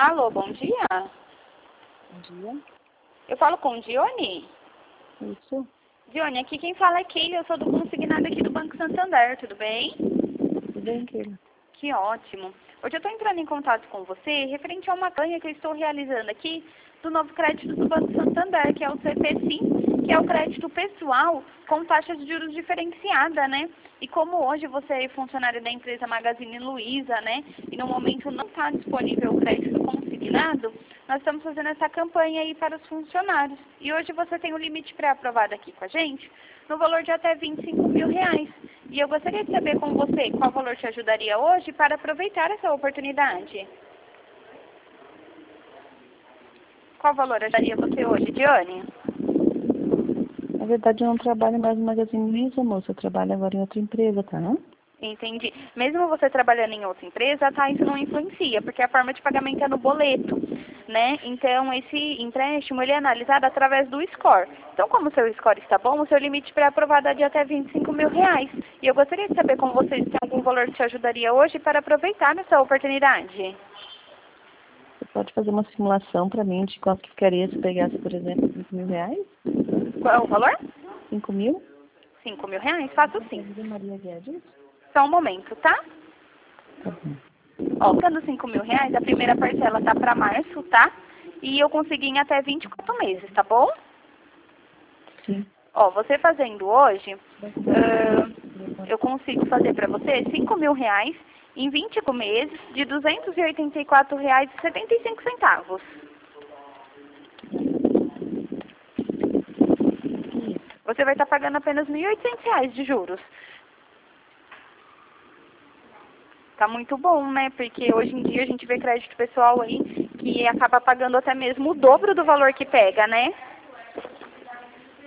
Alô, bom dia. Bom dia. Eu falo com o Dione? Isso. Dione, aqui quem fala é Keila, eu sou do consignado aqui do Banco Santander, tudo bem? Tudo bem, Keila? Que ótimo. Hoje eu estou entrando em contato com você referente a uma campanha que eu estou realizando aqui do novo crédito do Banco Santander, que é o CPSIM, que é o crédito pessoal com taxas de juros diferenciada, né? E como hoje você é funcionário da empresa Magazine Luiza, né? E no momento não está disponível o crédito consignado, nós estamos fazendo essa campanha aí para os funcionários. E hoje você tem um limite pré-aprovado aqui com a gente, no valor de até R$ 25.000. E eu gostaria de saber com você qual valor te ajudaria hoje para aproveitar essa oportunidade. Qual valor ajudaria você hoje, Dione? Na verdade, eu não trabalho mais no Magazine Luiza, moça. Eu trabalho agora em outra empresa, tá? Entendi. Mesmo você trabalhando em outra empresa, tá, isso não influencia, porque a forma de pagamento é no boleto, né? Então, esse empréstimo, ele é analisado através do score. Então, como o seu score está bom, o seu limite pré-aprovado é de até R$ 25.000. E eu gostaria de saber com vocês se tem algum valor que te ajudaria hoje para aproveitar essa oportunidade. Você pode fazer uma simulação para mim de quanto que ficaria se pegasse, por exemplo, R$ 5.000? Qual é o valor? 5.000? R$ 5.000? Faço sim. Vida Maria Guedes? Só um momento, tá? Tá bom. Ó, ficando R$ 5.000, a primeira parcela tá para março, tá? E eu consegui em até 24 meses, tá bom? Sim. Ó, você fazendo hoje, eu consigo fazer para você R$ 5.000 em 25 meses de R$ 284,75. Você vai estar pagando apenas R$ 1.800 de juros. Tá muito bom, né? Porque hoje em dia a gente vê crédito pessoal aí que acaba pagando até mesmo o dobro do valor que pega, né?